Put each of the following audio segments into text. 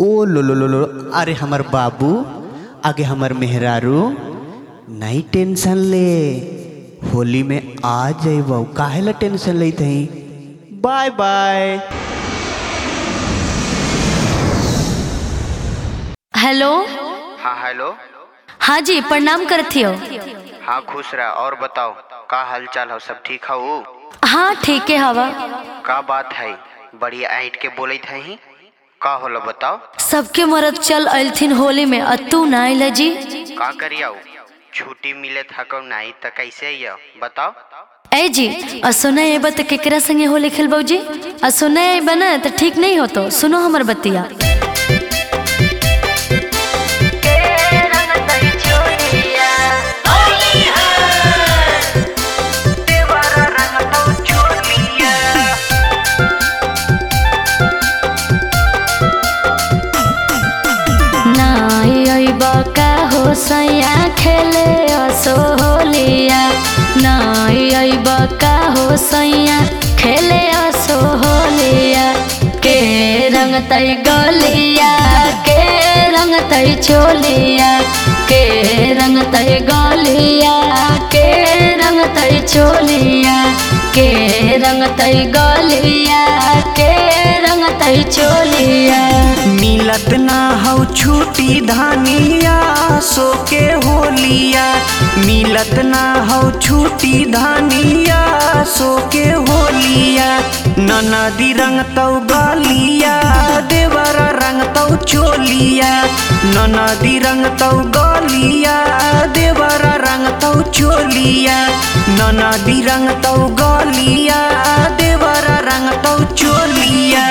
ओ लो, अरे हमर बाबू आगे हमर मेहरारू नहीं टेंशन ले, होली में आ जाइबो, काहे ला टेंशन लेत हई। Bye bye. हेलो। हाँ हेलो। हाँ जी प्रणाम करती हो। हाँ खुश रहा। और बताओ का हाल चाल हो, सब ठीक हो? हाँ ठीक है हवा। का बात है, बढ़िया ऐठ के बोले थे का होला बताओ। सबके मरद चल अल्थिन होली में अतू ना आइल जी। का करियो, छुट्टी मिले था कौ नहीं तो कैसे आइयो बताओ। ए जी असुना एबा तो केकरा संगे होली खेलबो जी। असुना एबा ना तो ठीक नहीं हो, तो सुनो हमर बतिया। सैया खेले असो होलिया, नाई अइबा का हो सैया खेले असो होलिया। के रंग तई गलिया, के रंग तई चोलिया, के रंग तई गलिया, के रंग तई चोलिया, के रंग तई गलिया, के रंग तई चोलिया। मिलत ना हो छुट्टी धानिया सो के होलिया, मिलत ना हो छुट्टी धानिया सो के होलिया। ननदी रंग तौ गलिया, देवरा रंग तौ चोलिया, ननदी रंग तौ गलिया, देवरा रंग तौ चोलिया, ननदी रंग तौ गलिया, देवरा रंग तौ चोलिया।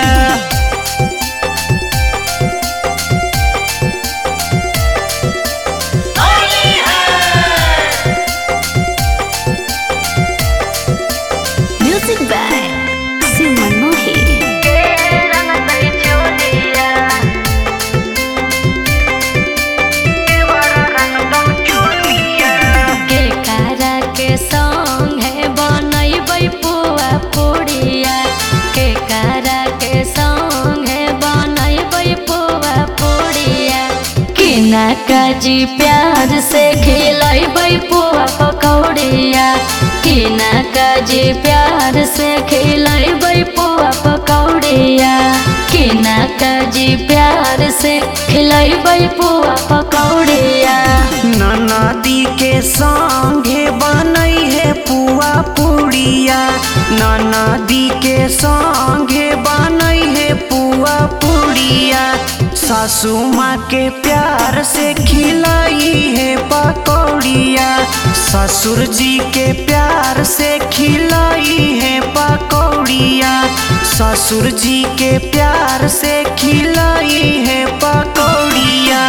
काजी प्यार से खिलाई पुआ पकौड़िया, किना काजी प्यार से खिलाई पुआ पकौड़िया, किना काजी प्यार से खिलाई पुआ पकौड़िया। ननदी के संगे बनई है पुआ पुड़िया, ननदी के संगे बनई है पुआ पुड़िया। सासू माँ के प्यार से खिलाई है पकौड़िया, ससुर जी के प्यार से खिलाई है पकौड़िया, ससुर जी के प्यार से खिलाई है पकौड़िया।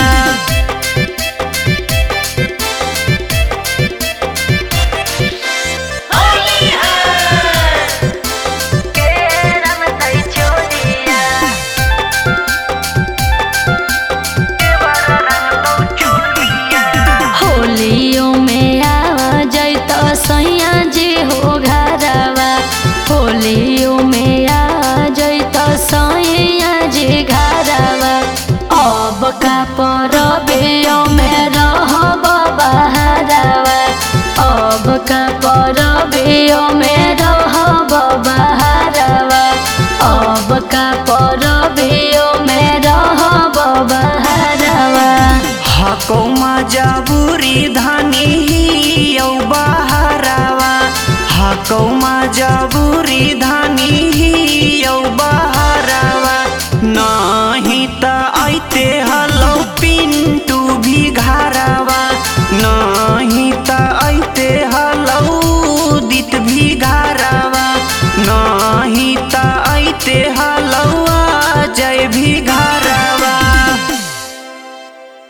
होलियों में आ जाइतो सैया जी हो घरवा, होलियों में आ जाइतो सैया जी घरवा। अब का परबियों में रहब बहरवा, अब का परबियों में रहब बहरवा, अब का परबियों में रहब बहरवा। हको मजबूरी धानी ही यौ बहरावा, हको मजबूरी धानी ही यौ बहरावा। नहीं त आइते